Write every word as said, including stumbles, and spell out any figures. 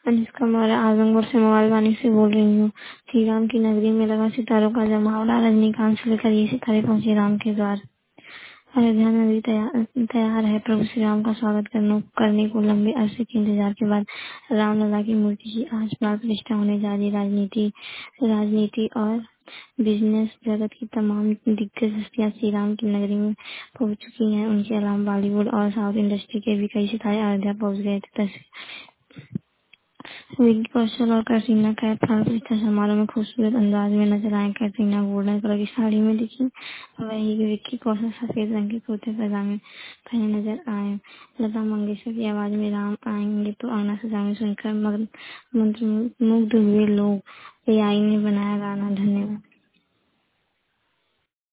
अनुष्का मौर्य आजमगढ़ से मोबाइल वाणी से बोल रही हूँ। श्री राम की नगरी में लगा सितारों का जमावड़ा, रजनीकांत से लेकर ये सितारे पहुंचे राम के द्वार। अयोध्या नगरी तैयार तैयार है प्रभु श्री राम का स्वागत करने करने को लंबे अरसे के इंतजार के बाद रामलला की मूर्ति की आज प्राण प्रतिष्ठा होने जा रही। राजनीति राजनीति और बिजनेस जगत की तमाम दिग्गज हस्तियां श्री राम की नगरी में पहुंच चुकी हैं। उनके अलावा बॉलीवुड और साउथ इंडस्ट्री के भी कई सितारे अयोध्या पहुंच गए थे। विकी कौशल और कैटरीना कैफ प्राण प्रतिष्ठा समारोह में खूबसूरत अंदाज में नजर आए। कैटरीना गोल्डन कलर की साड़ी में दिखी, वहीं विकी कौशल सफेद रंग के कुर्ते पैजामे पहने नजर आए। लता मंगेशकर की आवाज में राम आएंगे तो आना सजाएंगे सुनकर मग्न- मंत्रमुग्ध हुए लोग। एआई ने बनाया गाना। धन्यवाद।